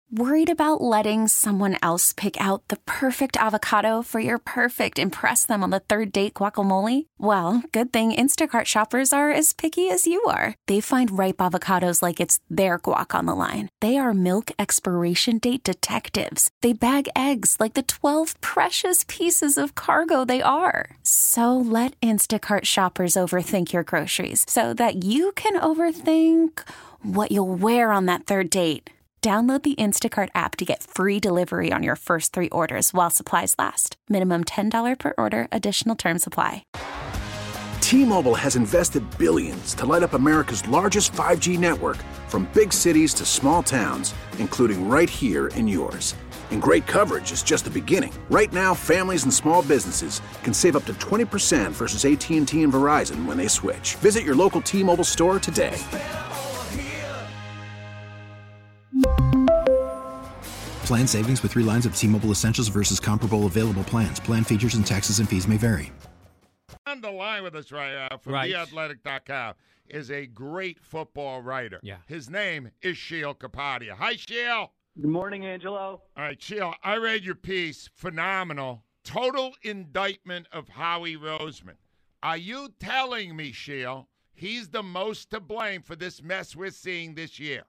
Worried about letting someone else pick out the perfect avocado for your perfect impress them on the third date guacamole? Well, good thing Instacart shoppers are as picky as you are. They find ripe avocados like it's their guac on the line. They are milk expiration date detectives. They bag eggs like the 12 precious pieces of cargo they are. So let Instacart shoppers overthink your groceries so that you can overthink what you'll wear on that third date. Download the Instacart app to get free delivery on your first 3 orders while supplies last. Minimum $10 per order. Additional terms apply. T-Mobile has invested billions to light up America's largest 5G network, from big cities to small towns, including right here in yours. And great coverage is just the beginning. Right now, families and small businesses can save up to 20% versus AT&T and Verizon when they switch. Visit your local T-Mobile store today. Plan savings with 3 lines of T-Mobile Essentials versus comparable available plans. Plan features and taxes and fees may vary. On the line with us right now from TheAthletic.com is a great football writer. Yeah. His name is Sheil Kapadia. Hi, Sheil. Good morning, Angelo. All right, Sheil, I read your piece. Phenomenal. Total indictment of Howie Roseman. Are you telling me, Sheil, he's the most to blame for this mess we're seeing this year?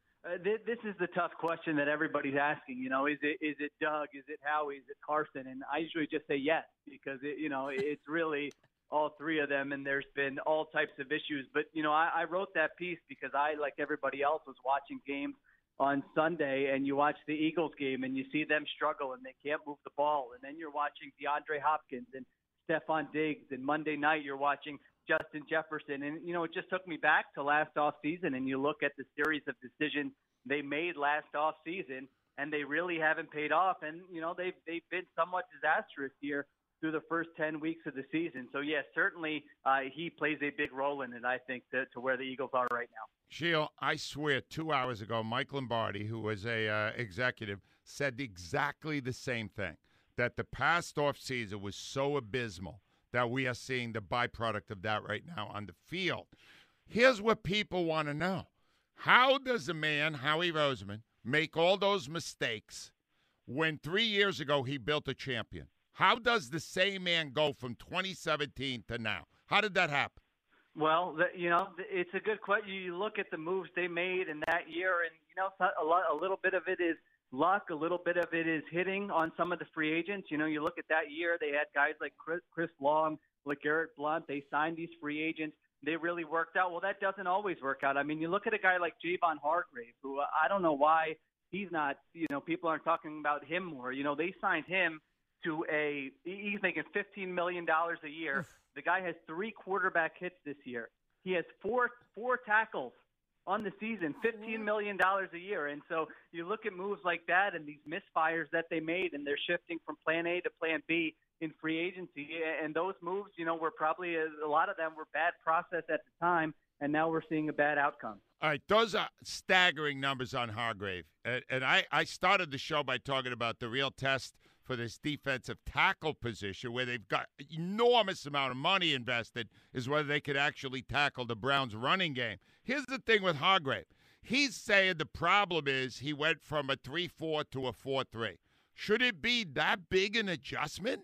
This is the tough question that everybody's asking. You know, is it Doug? Is it Howie? Is it Carson? And I usually just say yes, because it's really all three of them, and there's been all types of issues. But I wrote that piece because I, like everybody else, was watching games on Sunday, and you watch the Eagles game and you see them struggle and they can't move the ball, and then you're watching DeAndre Hopkins and Stephon Diggs, and Monday night you're watching Justin Jefferson. And, it just took me back to last offseason, and you look at the series of decisions they made last offseason, and they really haven't paid off. And, they've been somewhat disastrous here through the first 10 weeks of the season. So, yes, certainly he plays a big role in it, I think, to where the Eagles are right now. Sheil, I swear 2 hours ago, Mike Lombardi, who was a executive, said exactly the same thing, that the past offseason was so abysmal that we are seeing the byproduct of that right now on the field. Here's what people want to know. How does a man, Howie Roseman, make all those mistakes when 3 years ago he built a champion? How does the same man go from 2017 to now? How did that happen? Well, it's a good question. You look at the moves they made in that year, and, a little bit of it is luck. A little bit of it is hitting on some of the free agents. You look at that year, they had guys like Chris Long, LeGarrette Blount. They signed these free agents. They really worked out. Well, that doesn't always work out. I mean, you look at a guy like Javon Hargrave, who I don't know why he's not, people aren't talking about him more. They signed him to he's making $15 million a year. The guy has 3 quarterback hits this year. He has four tackles on the season, $15 million a year. And so you look at moves like that and these misfires that they made, and they're shifting from plan A to plan B in free agency. And those moves, were probably a lot of them were bad process at the time, and now we're seeing a bad outcome. All right, those are staggering numbers on Hargrave. And I started the show by talking about the real test for this defensive tackle position, where they've got enormous amount of money invested, is whether they could actually tackle the Browns' running game. Here's the thing with Hargrave. He's saying the problem is he went from a 3-4 to a 4-3. Should it be that big an adjustment?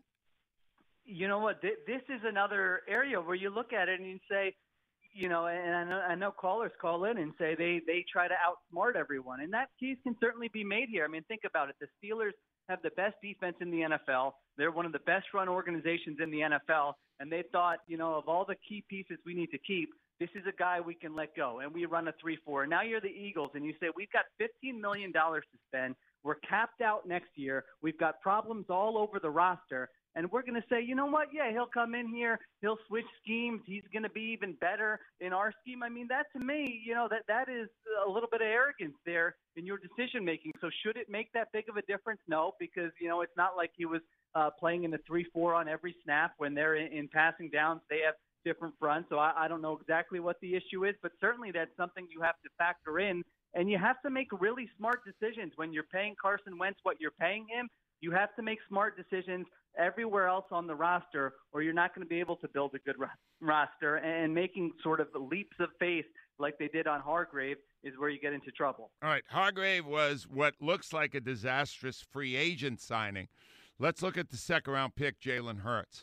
You know what? This is another area where you look at it and you say, and I know callers call in and say they try to outsmart everyone. And that case can certainly be made here. I mean, think about it. The Steelers have the best defense in the NFL. They're one of the best run organizations in the NFL. And they thought, of all the key pieces we need to keep, this is a guy we can let go. And we run a 3-4. And now you're the Eagles, and you say, we've got $15 million to spend. We're capped out next year. We've got problems all over the roster. And we're going to say, you know what? Yeah, he'll come in here. He'll switch schemes. He's going to be even better in our scheme. I mean, that to me, that is a little bit of arrogance there in your decision making. So should it make that big of a difference? No, because, it's not like he was playing in the 3-4 on every snap. When they're in passing downs, they have different fronts. So I don't know exactly what the issue is, but certainly that's something you have to factor in. And you have to make really smart decisions when you're paying Carson Wentz what you're paying him. You have to make smart decisions everywhere else on the roster, or you're not going to be able to build a good roster. And making sort of leaps of faith like they did on Hargrave is where you get into trouble. All right, Hargrave was what looks like a disastrous free agent signing. Let's look at the second-round pick, Jalen Hurts.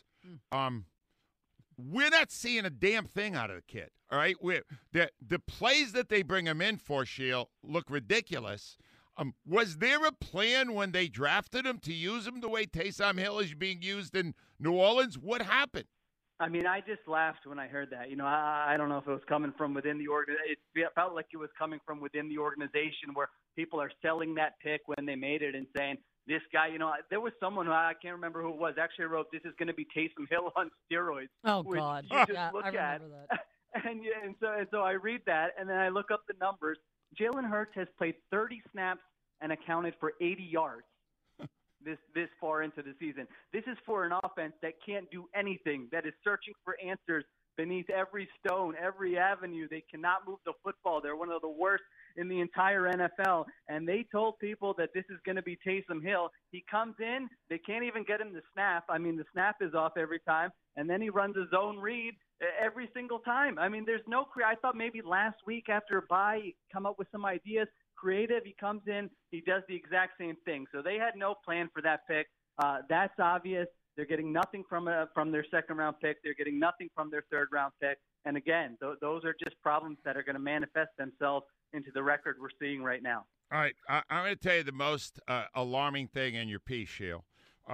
We're not seeing a damn thing out of the kid, all right? The plays that they bring him in for, Sheil, look ridiculous. Was there a plan when they drafted him to use him the way Taysom Hill is being used in New Orleans? What happened? I mean, I just laughed when I heard that. You know, I don't know if it was coming from within the organization. It felt like it was coming from within the organization where people are selling that pick when they made it and saying, this guy, you know, there was someone, I can't remember who it was, actually wrote, this is going to be Taysom Hill on steroids. Oh, God. You just look I remember at. that. And so I read that, and then I look up the numbers. Jalen Hurts has played 30 snaps and accounted for 80 yards. This far into the season. This is for an offense that can't do anything, that is searching for answers beneath every stone, every avenue. They cannot move the football. They're one of the worst in the entire NFL, and they told people that this is going to be Taysom Hill. He comes in, they can't even get him the snap. I mean, the snap is off every time, and then he runs a zone read every single time. I mean, there's no I thought maybe last week after a bye, he'd come up with some ideas. Creative, he comes in, he does the exact same thing. So they had no plan for that pick. That's obvious. They're getting nothing from their second-round pick. They're getting nothing from their third-round pick. And again, those are just problems that are going to manifest themselves into the record we're seeing right now. All right, I'm going to tell you the most alarming thing in your piece, Sheil.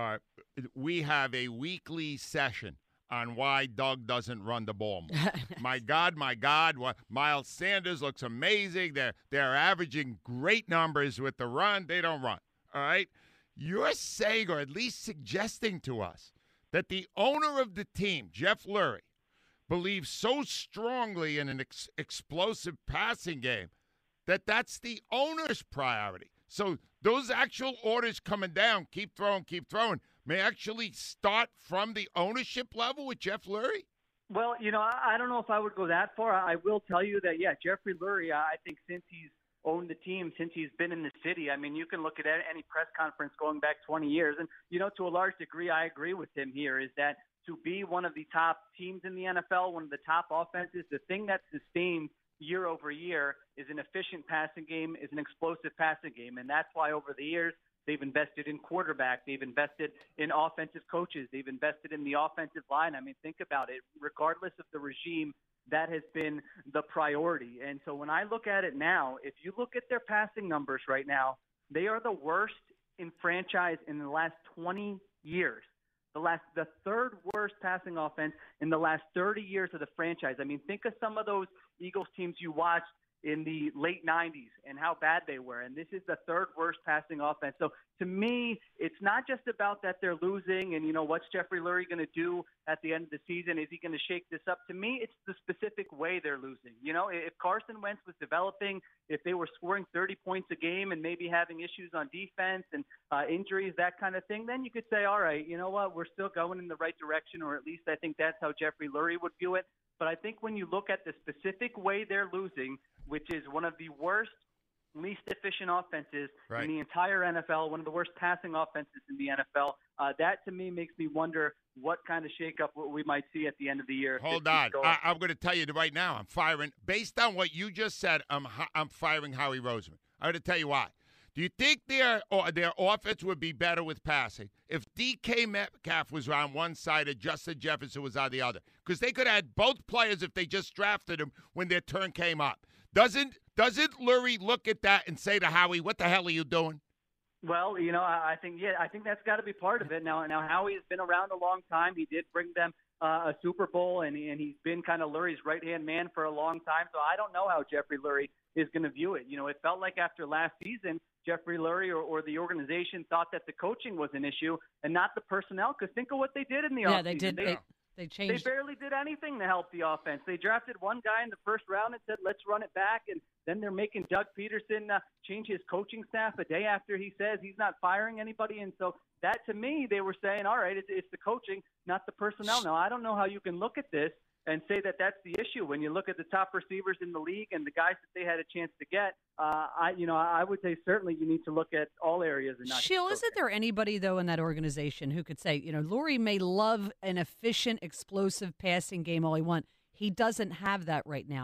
We have a weekly session on why Doug doesn't run the ball more. My God, Miles Sanders looks amazing. They're averaging great numbers with the run. They don't run, all right? You're saying, or at least suggesting to us, that the owner of the team, Jeff Lurie, believes so strongly in an explosive passing game that that's the owner's priority. So those actual orders coming down, keep throwing, may actually start from the ownership level with Jeff Lurie? Well, you know, I don't know if I would go that far. I will tell you that, yeah, Jeffrey Lurie, I think since he's owned the team, since he's been in the city, I mean, you can look at any press conference going back 20 years. And, you know, to a large degree, I agree with him here, is that to be one of the top teams in the NFL, one of the top offenses, the thing that sustains year over year is an efficient passing game, is an explosive passing game. And that's why over the years, they've invested in quarterback. They've invested in offensive coaches. They've invested in the offensive line. I mean, think about it. Regardless of the regime, that has been the priority. And so when I look at it now, if you look at their passing numbers right now, they are the worst in franchise in the last 20 years. The third worst passing offense in the last 30 years of the franchise. I mean, think of some of those Eagles teams you watched in the late 90s and how bad they were. And this is the third worst passing offense. So to me, it's not just about that they're losing and, you know, what's Jeffrey Lurie going to do at the end of the season? Is he going to shake this up? To me, it's the specific way they're losing. You know, if Carson Wentz was developing, if they were scoring 30 points a game and maybe having issues on defense and injuries, that kind of thing, then you could say, all right, you know what, we're still going in the right direction, or at least I think that's how Jeffrey Lurie would view it. But I think when you look at the specific way they're losing, which is one of the worst, least efficient offenses in the entire NFL, one of the worst passing offenses in the NFL, that to me makes me wonder what kind of shakeup we might see at the end of the year. Hold on. I'm going to tell you right now, I'm firing, based on what you just said, I'm firing Howie Roseman. I'm going to tell you why. Do you think their offense would be better with passing if DK Metcalf was on one side and Justin Jefferson was on the other? Because they could have had both players if they just drafted them when their turn came up. Doesn't Lurie look at that and say to Howie, what the hell are you doing? Well, you know, I think that's got to be part of it. Now Howie has been around a long time. He did bring them a Super Bowl, and he's been kind of Lurie's right-hand man for a long time. So I don't know how Jeffrey Lurie is going to view it. You know, it felt like after last season, Jeffrey Lurie or the organization thought that the coaching was an issue and not the personnel. Because think of what they did in the offseason. Yeah, they did. They changed. They barely did anything to help the offense. They drafted one guy in the first round and said, let's run it back. And then they're making Doug Peterson change his coaching staff a day after he says he's not firing anybody. And so that, to me, they were saying, all right, it's the coaching, not the personnel. Now, I don't know how you can look at this and say that that's the issue. When you look at the top receivers in the league and the guys that they had a chance to get, I would say certainly you need to look at all areas. And not Sheil, isn't there anybody, though, in that organization who could say, you know, Lurie may love an efficient, explosive passing game all he wants. He doesn't have that right now.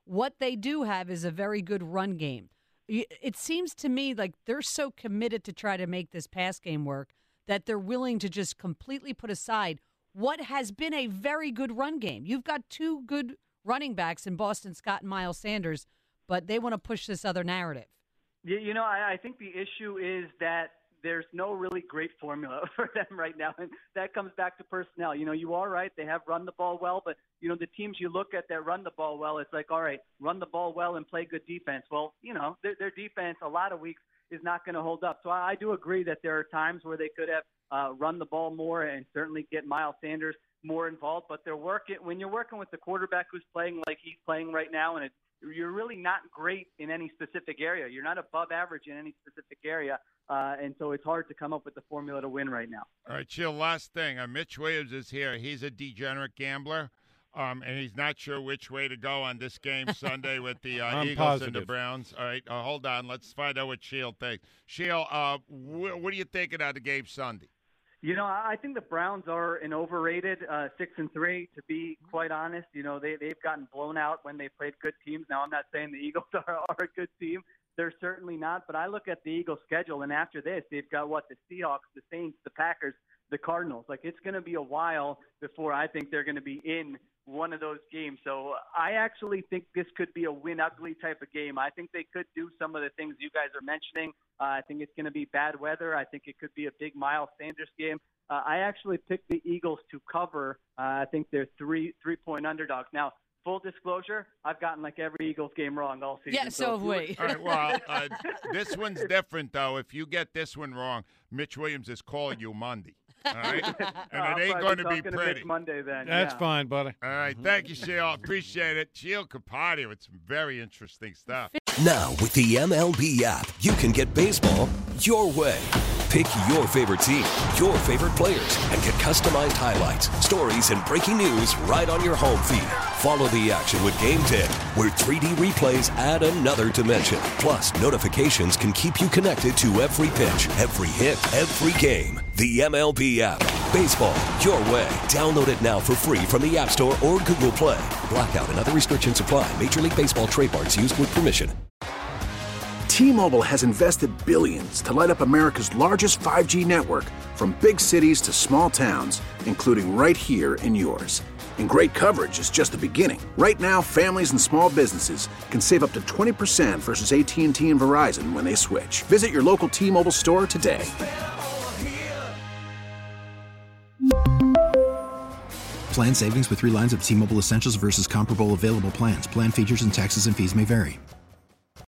what they do have is a very good run game. It seems to me like they're so committed to try to make this pass game work that they're willing to just completely put aside what has been a very good run game. You've got two good running backs in Boston Scott and Miles Sanders, but they want to push this other narrative. You know, I think the issue is that there's no really great formula for them right now, and that comes back to personnel. You know, you are right. They have run the ball well, but, you know, the teams you look at that run the ball well, it's like, all right, run the ball well and play good defense. Well, you know, their defense a lot of weeks is not going to hold up. So I do agree that there are times where they could have run the ball more and certainly get Miles Sanders more involved, but when you're working with the quarterback who's playing like he's playing right now, and you're really not great in any specific area. You're not above average in any specific area, and so it's hard to come up with the formula to win right now. All right, Chill, last thing. Mitch Williams is here. He's a degenerate gambler, and he's not sure which way to go on this game Sunday with the Eagles positive. and the Browns. All right, hold on. Let's find out what Shield thinks. Shield, what are you thinking of the game Sunday? You know, I think the Browns are an overrated 6-3. To be quite honest, you know, they've gotten blown out when they played good teams. Now, I'm not saying the Eagles are a good team. They're certainly not. But I look at the Eagles' schedule, and after this, they've got the Seahawks, the Saints, the Packers, the Cardinals. Like, it's going to be a while before I think they're going to be in one of those games. So I actually think this could be a win-ugly type of game. I think they could do some of the things you guys are mentioning. I think it's going to be bad weather. I think it could be a big Miles Sanders game. I actually picked the Eagles to cover. I think they're three-point underdogs. Now, full disclosure, I've gotten like every Eagles game wrong all season. Yeah, so have we. All right, well, this one's different, though. If you get this one wrong, Mitch Williams is calling you Monday. All right? And it ain't going to be pretty. Monday then. That's fine, buddy. All right, thank you, Shield. Appreciate it. Shield Capote with some very interesting stuff. Now, with the MLB app, you can get baseball your way. Pick your favorite team, your favorite players, and get customized highlights, stories, and breaking news right on your home feed. Follow the action with Game Day, where 3D replays add another dimension. Plus, notifications can keep you connected to every pitch, every hit, every game. The MLB app. Baseball your way. Download it now for free from the App Store or Google Play. Blackout and other restrictions apply. Major League Baseball trademarks used with permission. T-Mobile has invested billions to light up America's largest 5G network, from big cities to small towns, including right here in yours. And great coverage is just the beginning. Right now, families and small businesses can save up to 20% versus AT&T and Verizon when they switch. Visit your local T-Mobile store today. Plan savings with 3 lines of T-Mobile Essentials versus comparable available plans. Plan features and taxes and fees may vary.